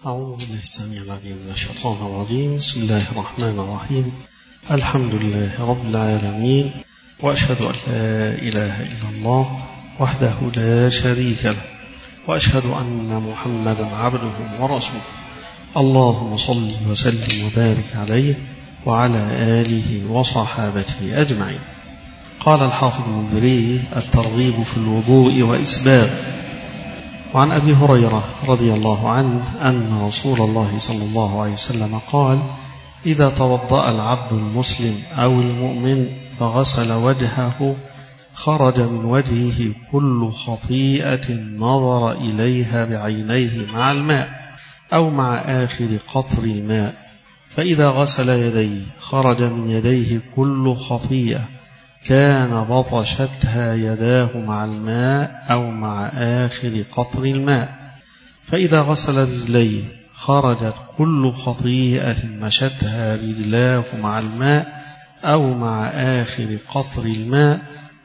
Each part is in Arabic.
أعوذ بالله السميع العليم من الشيطان الرجيم. بسم الله الرحمن الرحيم. الحمد لله رب العالمين، وأشهد أن لا إله إلا الله وحده لا شريك له، وأشهد أن محمدا عبده ورسوله. اللهم صل وسلم وبارك عليه وعلى آله وصحابته أجمعين. قال الحافظ المنذري: الترغيب في الوضوء وإسباغ. وعن أبي هريرة رضي الله عنه أن رسول الله صلى الله عليه وسلم قال: إذا توضأ العبد المسلم أو المؤمن فغسل وجهه خرج من وجهه كل خطيئة نظر إليها بعينيه مع الماء أو مع آخر قطر الماء، فإذا غسل يديه خرج من يديه كل خطيئة كان بطشتها يداه مع الماء أو مع آخر قطر الماء، فإذا غسل رجليه خرجت كل خطيئة مشتها رجلاه مع الماء أو مع آخر قطر الماء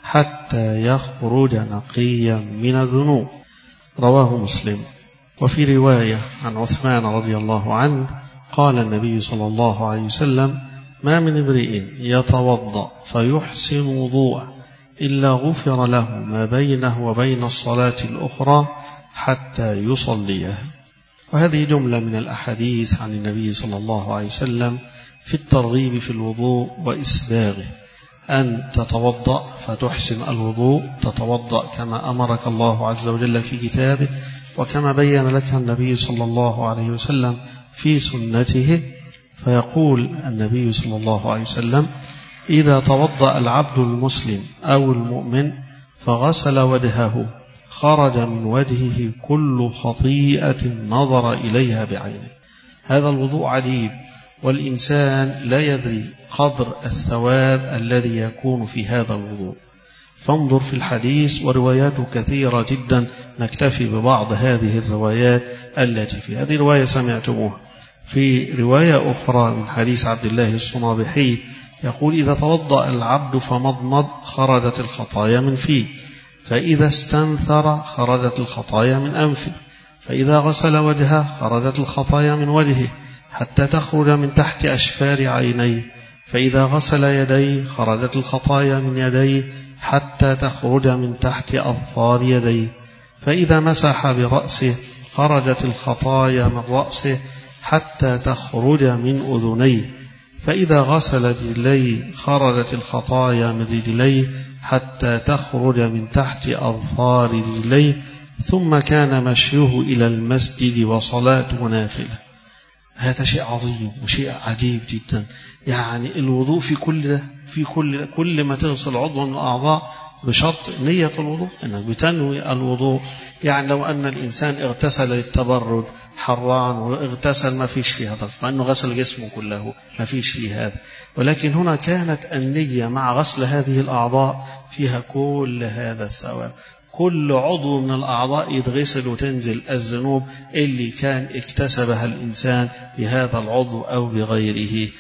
حتى يخرج نقيا من الذنوب. رواه مسلم. وفي رواية عن عثمان رضي الله عنه قال النبي صلى الله عليه وسلم: ما من امرئ يتوضأ فيحسن وضوءه إلا غفر له ما بينه وبين الصلاة الأخرى حتى يصليها. وهذه جملة من الأحاديث عن النبي صلى الله عليه وسلم في الترغيب في الوضوء وإسباغه، أن تتوضأ فتحسن الوضوء، تتوضأ كما أمرك الله عز وجل في كتابه وكما بين لك النبي صلى الله عليه وسلم في سنته. فيقول النبي صلى الله عليه وسلم: إذا توضأ العبد المسلم أو المؤمن فغسل وجهه خرج من وجهه كل خطيئة نظر إليها بعينه. هذا الوضوء عجيب، والإنسان لا يدري قدر الثواب الذي يكون في هذا الوضوء. فانظر في الحديث، ورواياته كثيرة جدا، نكتفي ببعض هذه الروايات التي في هذه رواية سمعتموها. في رواية أخرى من حديث عبد الله الصنابحي يقول: إذا توضأ العبد فمضمض خرجت الخطايا من فيه، فإذا استنثر خرجت الخطايا من أنفه، فإذا غسل وجهه خرجت الخطايا من وجهه حتى تخرج من تحت أشفار عينيه، فإذا غسل يديه خرجت الخطايا من يديه حتى تخرج من تحت أظفار يديه، فإذا مسح برأسه خرجت الخطايا من رأسه حتى تخرج من أذنيه، فإذا غسل رجليه خرجت الخطايا من رجليه حتى تخرج من تحت أظفار رجليه، ثم كان مشيه إلى المسجد وصلاته نافلة. هذا شيء عظيم وشيء عجيب جدا. يعني الوضوء في كل ده، في كل ما تغسل عضو من الأعضاء بشرط نية الوضوء، أنك بتنوي الوضوء. يعني لو أن الإنسان اغتسل للتبرد حران واغتسل ما فيش فيه هذا، فأنه غسل جسمه كله ما فيش فيه هذا. ولكن هنا كانت النية مع غسل هذه الأعضاء فيها كل هذا الثواب. كل عضو من الأعضاء يتغسل وتنزل الذنوب اللي كان اكتسبها الإنسان بهذا العضو أو بغيره،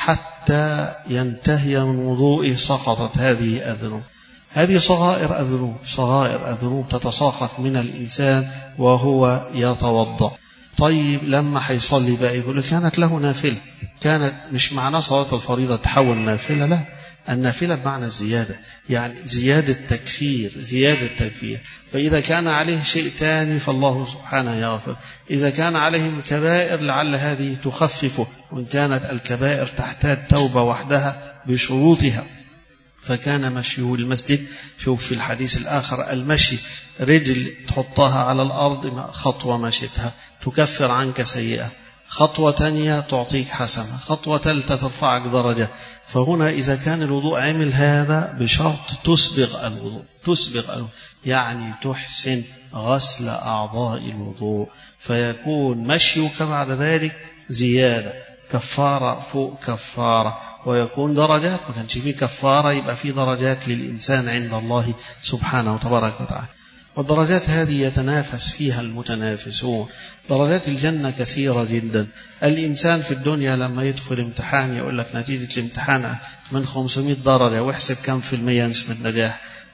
حتى ينتهي من وضوئه سقطت هذه الذنوب. هذه صغائر الذنوب، صغائر الذنوب تتساقط من الإنسان وهو يتوضأ. طيب لما حيصلي بقى يقول كانت له نافلة، كانت مش معنى صلاة الفريضة تحول نافلة، لا، النافلة بمعنى الزيادة، يعني زيادة تكفير، زيادة تكفير. فإذا كان عليه شيء تاني فالله سبحانه يغفر، إذا كان عليه كبائر لعل هذه تخففه، وإن كانت الكبائر تحتاج توبة وحدها بشروطها. فكان مشيه المسجد. شوف في الحديث الآخر: المشي رجل تحطها على الأرض خطوة مشيتها تكفر عنك سيئة، خطوة تانية تعطيك حسنة، خطوة ثالثة ترفعك درجة. فهنا إذا كان الوضوء عمل هذا بشرط تسبغ الوضوء، تسبغ الوضوء يعني تحسن غسل أعضاء الوضوء، فيكون مشيك بعد ذلك زيادة، كفارة فوق كفارة، ويكون درجات. ما كانش فيه كفارة يبقى فيه درجات للإنسان عند الله سبحانه وتبارك وتعالى. والدرجات هذه يتنافس فيها المتنافسون. درجات الجنة كثيرة جدا. الإنسان في الدنيا لما يدخل امتحان يقول لك نتيجة الامتحان من 500 درجة واحسب كم في المية نسبة النجاح،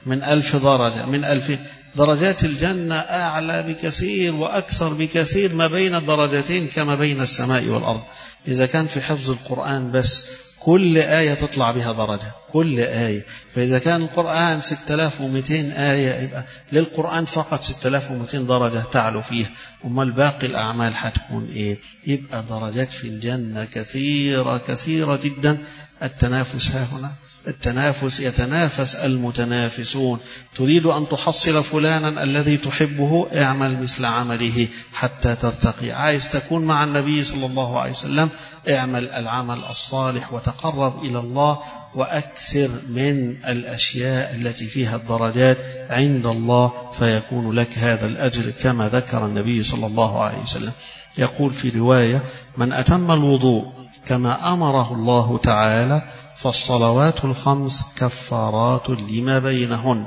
من 1000 درجة، من 2000. درجات الجنة أعلى بكثير وأكثر بكثير ما بين الدرجتين كما بين السماء والأرض. إذا كان في حفظ القرآن بس كل آية تطلع بها درجة، كل آية. فإذا كان القرآن 6200 آية يبقى للقرآن فقط 6200 درجة تعلو فيها، أما الباقي الأعمال هتكون إيه؟ يبقى درجات في الجنة كثيرة كثيرة جدا. التنافس ها هنا، التنافس يتنافس المتنافسون. تريد أن تحصل فلانا الذي تحبه، اعمل مثل عمله حتى ترتقي. عايز تكون مع النبي صلى الله عليه وسلم، اعمل العمل الصالح وتقرب إلى الله، وأكثر من الأشياء التي فيها الدرجات عند الله، فيكون لك هذا الأجر كما ذكر النبي صلى الله عليه وسلم. يقول في رواية: من أتم الوضوء كما أمره الله تعالى فالصلوات الخمس كفارات لما بينهن.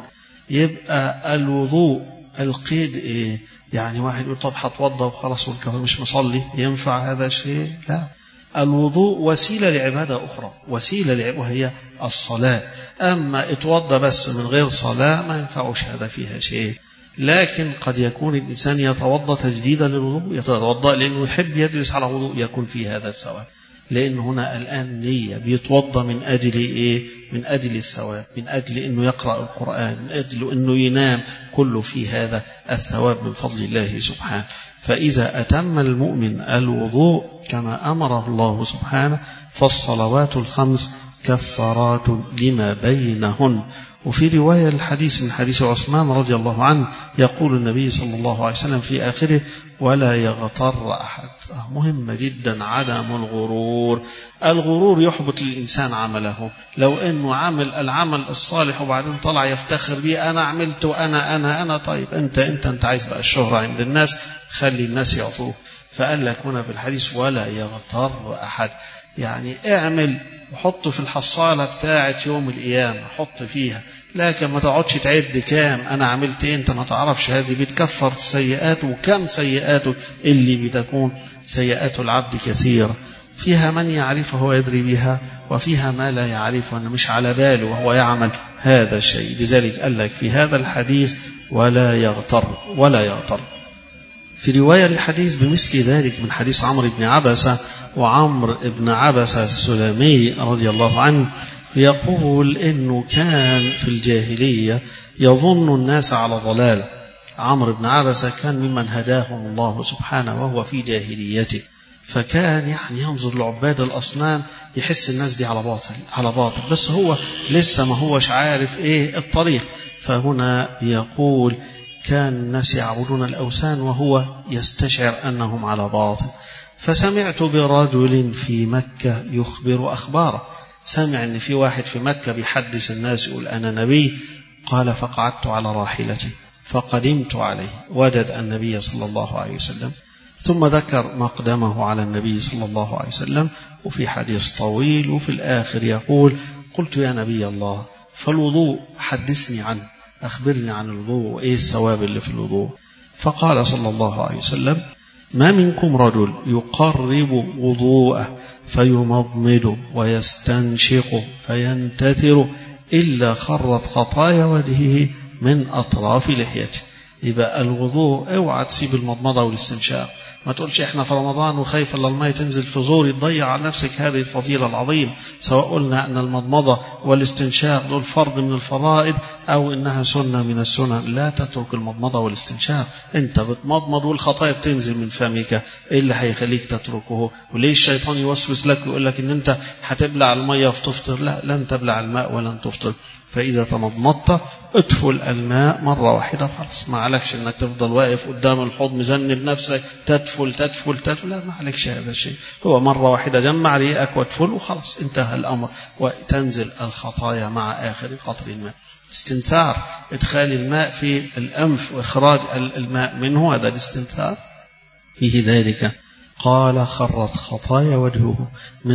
يبقى الوضوء القيد إيه؟ يعني واحد يقول طب هتوضى وخلاص والكفر مش مصلي، ينفع هذا الشيء؟ لا، الوضوء وسيلة لعبادة أخرى، وسيلة لعبادة وهي الصلاة. أما اتوضى بس من غير صلاة ما ينفعش، هذا فيها شيء. لكن قد يكون الإنسان يتوضى تجديدا للوضوء، يتوضى لأنه يحب يجلس على وضوء، يكون في هذا الثواب. لأن هنا الآن نية، بيتوضى من أجل إيه؟ من أجل الثواب، من أجل أنه يقرأ القرآن، من أجل أنه ينام، كله في هذا الثواب من فضل الله سبحانه. فإذا أتم المؤمن الوضوء كما أمره الله سبحانه فالصلوات الخمس كفارات لما بينهن. وفي رواية الحديث من حديث عثمان رضي الله عنه يقول النبي صلى الله عليه وسلم في آخره: ولا يغتر أحد. مهمة جدا عدم الغرور. الغرور يحبط للإنسان عمله. لو أنه عمل العمل الصالح وبعدين طلع يفتخر به، أنا عملت أنا طيب أنت عايز بقى الشهرة عند الناس، خلي الناس يعطوه. فقال لك هنا في الحديث: ولا يغتر أحد. يعني اعمل وحط في الحصالة بتاعة يوم القيامة، حط فيها، لكن ما تقعدش تعد كام أنا عملت إيه، أنت ما تعرفش. هذه بتكفر السيئات، وكم سيئاته اللي بتكون سيئات العبد كثيرة، فيها من يعرفه ويدري بها، وفيها ما لا يعرفه أنه مش على باله وهو يعمل هذا الشيء. لذلك قال لك في هذا الحديث: ولا يغتر، ولا يغتر. في رواية الحديث بمثل ذلك من حديث عمرو بن عبسة، وعمرو بن عبسة السلمي رضي الله عنه يقول إنه كان في الجاهلية يظن الناس على ضلال. عمرو بن عبسة كان ممن هداهم الله سبحانه وهو في جاهليته، فكان يعني ينظر لعباد الأصنام يحس الناس دي على باطل، بس هو لسه ما هوش عارف إيه الطريق. فهنا يقول: كان الناس يعبدون الأوثان وهو يستشعر أنهم على باطل. فسمعت برجل في مكة يخبر أخباره، سمع أن في واحد في مكة بيحدث الناس يقول أنا نبي. قال: فقعدت على راحلتي فقدمت عليه، وجد النبي صلى الله عليه وسلم، ثم ذكر مقدمه على النبي صلى الله عليه وسلم، وفي حديث طويل، وفي الآخر يقول: قلت يا نبي الله فالوضوء حدثني عنه، أخبرني عن الوضوء وإيه الثواب اللي في الوضوء. فقال صلى الله عليه وسلم: ما منكم رجل يقرب وضوءه فيمضمد ويستنشق فينتثر إلا خرت خطايا وجهه من أطراف لحيته. يبقى الوضوء اوعى تسيب المضمضة والاستنشاق. ما تقولش احنا في رمضان وخايف الا الماء تنزل في زوري، تضيع على نفسك هذه الفضيلة العظيمة. سواء قلنا ان المضمضة والاستنشاق دول فرض من الفرائض او انها سنة من السنن، لا تترك المضمضة والاستنشاق. انت بتمضمض والخطايا بتنزل من فمك، ايه اللي هيخليك تتركه؟ وليه الشيطان يوسوس لك ويقول لك ان انت هتبلع المية وتفطر؟ لا، لن تبلع الماء ولن تفطر. فإذا تمضمضت ادخل الماء مرة واحدة خلاص، ما عليكش انك تفضل واقف قدام الحوض مذنب نفسك تدفل. لا، ما عليكش هذا الشيء. هو مرة واحدة جمع ريقك وادفل وخلاص، انتهى الأمر، وتنزل الخطايا مع آخر قطر الماء. استنثار، إدخال الماء في الأنف وإخراج الماء منه، هذا الاستنثار فيه ذلك. قال: خرت خطايا وجهه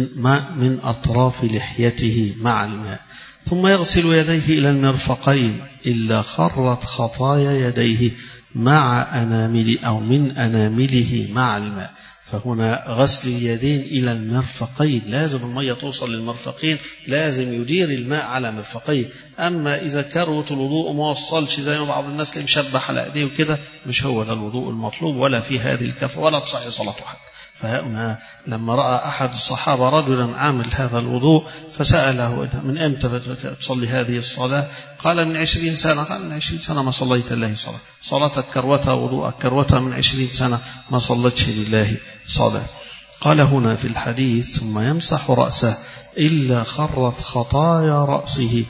من أطراف لحيته مع الماء، ثم يغسل يديه إلى المرفقين إلا خرت خطايا يديه مع أنامل أو من أنامله مع الماء. فهنا غسل اليدين إلى المرفقين، لازم المية توصل للمرفقين، لازم يدير الماء على مرفقيه. أما إذا كروت الوضوء ما وصلش زي ما بعض الناس اللي مشبح على أيديه وكده، مش هو ده الوضوء المطلوب ولا في هذه الكفة ولا تصحي صلاته حتى. فهنا لما رأى أحد الصحابة رجلا عامل هذا الوضوء فسأله من أمتى تصلي هذه الصلاة؟ قال من 20 سنة. قال من 20 سنة ما صليت لله صلاة، صلاتك كروتها وضوءك كروتها من 20 سنة ما صلتش لله صلاة. قال هنا في الحديث ثم يمسح رأسه إلا خرت خطايا رأسه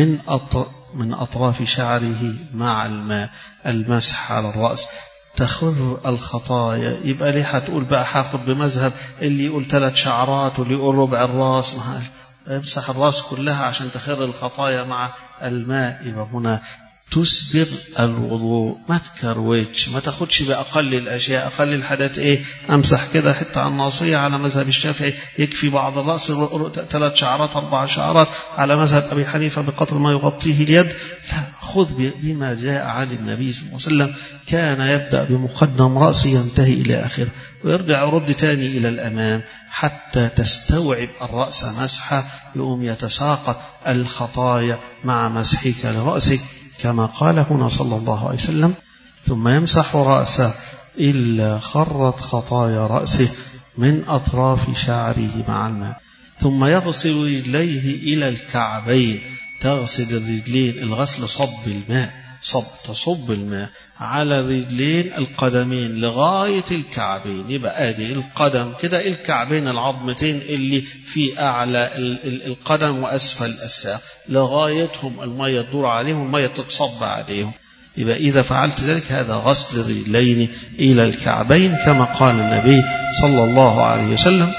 من أطراف شعره مع الماء. المسح على الرأس تخر الخطايا. يبقى ليه هتقول بقى هاخد بمذهب اللي يقول 3 شعرات واللي يقول ربع الراس؟ امسح الراس كلها عشان تخر الخطايا مع الماء. يبقى هنا تسبغ الوضوء، ما تكروتش، ما تاخدش بأقل الأشياء. أقل الحاجات إيه؟ أمسح كده حتى على الناصية على مذهب الشافعي يكفي بعض الرأس 3 شعرات 4 شعرات، على مذهب أبي حنيفة بقدر ما يغطيه اليد. لا، خذ بما جاء عن النبي صلى الله عليه وسلم، كان يبدأ بمقدم رأسه ينتهي إلى آخره ويرجع يرد تاني إلى الأمام حتى تستوعب الرأس مسحة، يقوم يتساقط الخطايا مع مسحك لرأسك كما قال هنا صلى الله عليه وسلم ثم يمسح رأسه إلا خرت خطايا رأسه من أطراف شعره مع الماء. ثم يغسل رجليه إلى الكعبين. تغسل الرجلين، الغسل صب الماء، تصب الماء على الرجلين القدمين لغاية الكعبين. يبقى ادي القدم كده، الكعبين العظمتين اللي في أعلى القدم وأسفل الساق لغايتهم المية تدور عليهم، المية تتصب عليهم. يبقى إذا فعلت ذلك هذا غسل الرجلين إلى الكعبين كما قال النبي صلى الله عليه وسلم،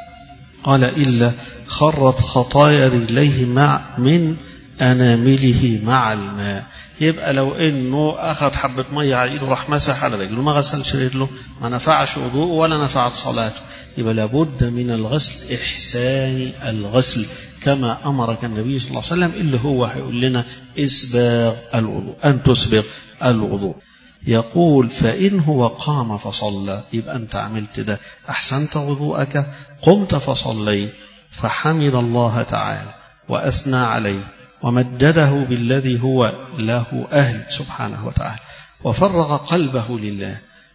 قال إلا خرت خطايا رجليه من أنامله مع الماء. يبقى لو إنه أخذ حبة مية على إيده راح مسح على رجله ما غسلش رجله، ما نفعش وضوء ولا نفعت صلاته. يبقى لابد من الغسل إحسان الغسل كما أمرك النبي صلى الله عليه وسلم، اللي هو هيقول لنا إسباغ الوضوء، أن تسبغ الوضوء. يقول فإن هو قام فصلى، يبقى أنت عملت ده، أحسنت وضوءك، قمت فصليت، فحمد الله تعالى وأثنى عليه ومجده بالذي هو له أهل سبحانه وتعالى، وفرغ قلبه لله.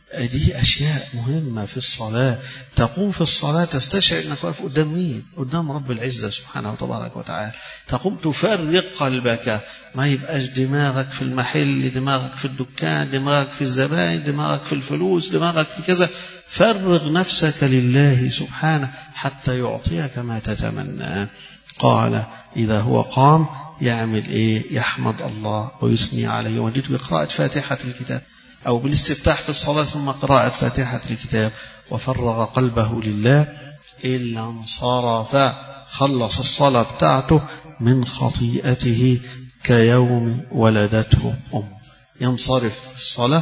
دي أشياء مهمة في الصلاة. تقوم في الصلاة تستشعر أنك واقف قدام مين؟ قدام رب العزة سبحانه وتبارك وتعالى. تقوم تفرغ قلبك، ما يبقاش دماغك في المحل، دماغك في الدكان، دماغك في الزبائن، دماغك في الفلوس، دماغك في كذا. فرغ نفسك لله سبحانه حتى يعطيك ما تتمنى. قال إذا هو قام يعمل إيه؟ يحمد الله ويثني عليه ويمجده بقراءة فاتحة الكتاب أو بالاستفتاح في الصلاة ثم قراءة فاتحة الكتاب. وفرغ قلبه لله إلا انصرف، خلص الصلاة بتاعته من خطيئته كيوم ولدته أم. ينصرف الصلاة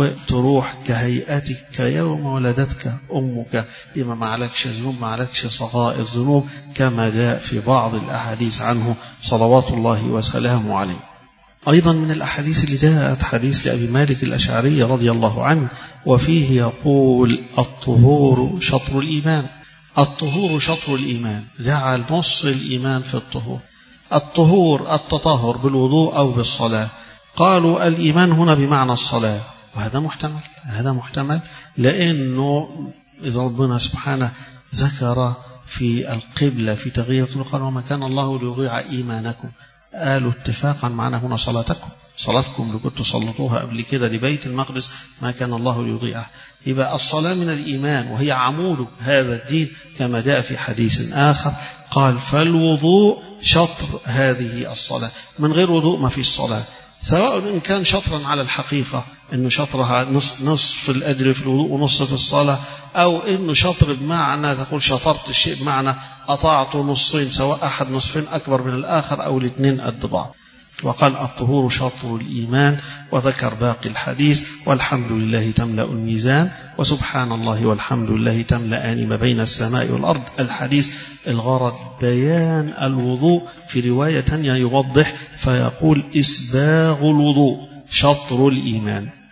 وتروح كهيئتك كيوم ولدتك أمك، إما ما عليكش ذنوب، ما عليكش صغائر ذنوب كما جاء في بعض الأحاديث عنه صلوات الله وسلامه عليه. أيضا من الأحاديث اللي جاءت حديث لأبي مالك الأشعري رضي الله عنه، وفيه يقول الطهور شطر الإيمان. الطهور شطر الإيمان، جعل نص الإيمان في الطهور. الطهور التطهر بالوضوء أو بالصلاة. قالوا الإيمان هنا بمعنى الصلاة، وهذا محتمل، هذا محتمل لأنه إذا ربنا سبحانه ذكر في القبلة في تغيير قال وما كان الله ليضيع إيمانكم، قالوا اتفاقا معنا هنا صلاتكم، صلاتكم اللي كنتوا صلتوها قبل كده لبيت المقدس ما كان الله ليضيعها. يبقى الصلاة من الإيمان وهي عمود هذا الدين كما جاء في حديث آخر قال فالوضوء شطر هذه الصلاة، من غير وضوء ما فيش صلاة، سواء إن كان شطرا على الحقيقة إنه شطرها نصف الأجر في الوضوء ونصف في الصلاة، أو إنه شطر بمعنى تقول شطرت الشيء بمعنى أطعته نصين، سواء أحد نصفين أكبر من الآخر أو الاثنين قد بعض. وقال الطهور شطر الإيمان، وذكر باقي الحديث والحمد لله تملأ الميزان وسبحان الله والحمد لله تملأان ما بين السماء والأرض. الحديث الغرض بيان الوضوء، في رواية تانية يوضح فيقول إسباغ الوضوء شطر الإيمان.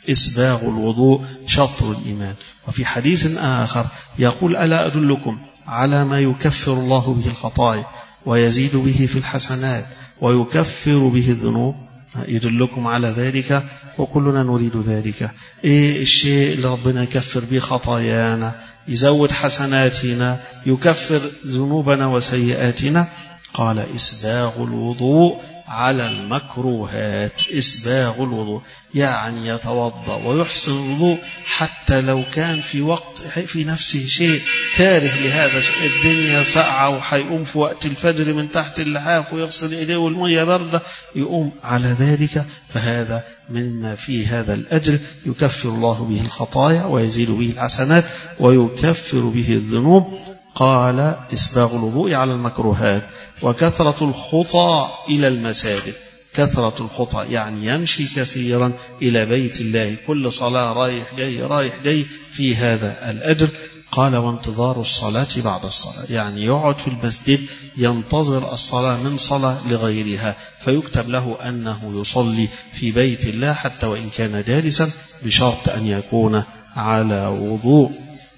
إسباغ الوضوء شطر الإيمان. وفي حديث آخر يقول ألا أدلكم على ما يكفر الله به الخطايا ويزيد به في الحسنات ويكفر به الذنوب؟ يدلكم على ذلك وكلنا نريد ذلك. إيه الشيء اللي ربنا يكفر به خطايانا، يزود حسناتنا، يكفر ذنوبنا وسيئاتنا؟ قال إسباغ الوضوء على المكروهات. إسباغ الوضوء يعني يتوضأ ويحسن الوضوء حتى لو كان في وقت في نفسه شيء كاره لهذا، الدنيا ساقعة وحيقوم في وقت الفجر من تحت اللحاف ويغسل إيديه والمية باردة يقوم على ذلك، فهذا مما فيه هذا الأجر يكفر الله به الخطايا ويزيد به الحسنات ويكفر به الذنوب. قال إسباغ الوضوء على المكروهات وكثرة الخطى إلى المساجد. كثرة الخطى يعني يمشي كثيرا إلى بيت الله، كل صلاة رايح جاي في هذا الأجر. قال وانتظار الصلاة بعد الصلاة، يعني يقعد في المسجد ينتظر الصلاة من صلاة لغيرها فيكتب له أنه يصلي في بيت الله حتى وإن كان جالسا بشرط أن يكون على وضوء.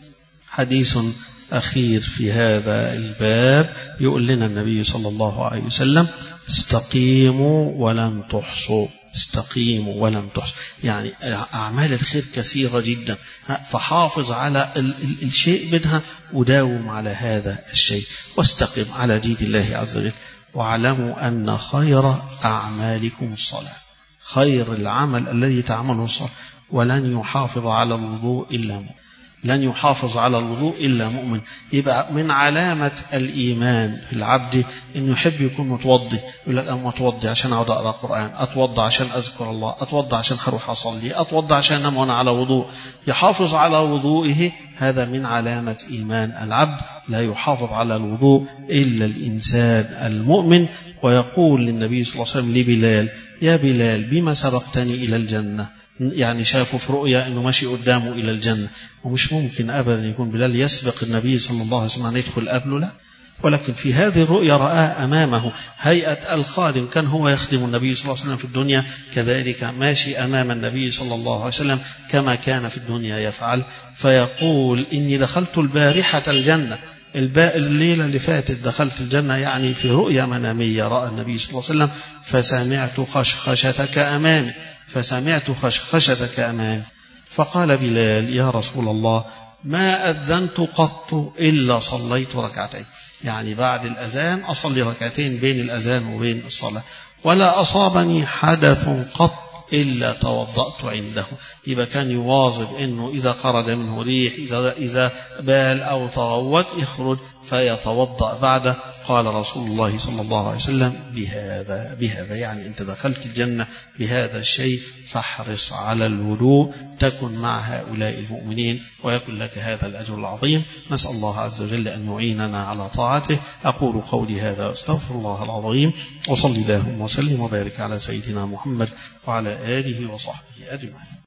حديث أخير في هذا الباب يقول لنا النبي صلى الله عليه وسلم استقيموا ولن تحصوا. استقيموا ولن تحصوا يعني أعمال الخير كثيرة جدا، فحافظ على الشيء منها وداوم على هذا الشيء واستقم على دين الله عز وجل. واعلموا أن خير أعمالكم الصلاة. خير العمل الذي تعمله الصلاة. ولن يحافظ على الوضوء إلا مؤمن. لن يحافظ على الوضوء إلا مؤمن. يبقى من علامة الإيمان في العبد إنه يحب يكون متوضي. يقول لك أنا متوضي عشان أقعد أقرأ القرآن، أتوضى عشان أذكر الله، أتوضى عشان هروح أصلي، أتوضى عشان أنام وأنا على وضوء. يحافظ على وضوئه، هذا من علامة إيمان العبد. لا يحافظ على الوضوء إلا الإنسان المؤمن. ويقول للنبي صلى الله عليه وسلم لبلال يا بلال بما سبقتني إلى الجنة؟ يعني شافوا في رؤيا أنه ماشي قدامه إلى الجنة، ومش ممكن أبدا يكون بلال يسبق النبي صلى الله عليه وسلم أن يدخل قبله، لا، ولكن في هذه الرؤيا رأى أمامه هيئة الخادم، كان هو يخدم النبي صلى الله عليه وسلم في الدنيا، كذلك ماشي أمام النبي صلى الله عليه وسلم كما كان في الدنيا يفعل. فيقول إني دخلت البارحة الجنة، الليلة اللي فاتت دخلت الجنة، يعني في رؤيا منامية رأى النبي صلى الله عليه وسلم فسمعت خشخشتك أمامي، فسمعت خشخشتك أمامي. فقال بلال يا رسول الله ما أذنت قط إلا صليت ركعتين، يعني بعد الأذان أصلي ركعتين بين الأذان وبين الصلاة، ولا أصابني حدث قط إلا توضأت عنده. يبقى كان يواظب إنه إذا خرج منه ريح، إذا بال أو تغوت يخرج فيتوضأ بعده. قال رسول الله صلى الله عليه وسلم بهذا يعني أنت دخلت الجنة بهذا الشيء، فاحرص على الوضوء تكن مع هؤلاء المؤمنين ويكن لك هذا الأجر العظيم. نسأل الله عز وجل أن يعيننا على طاعته. أقول قولي هذا أستغفر الله العظيم، وصلي اللهم وسلم وبارك على سيدنا محمد وعلى آله وصحبه أجمعين.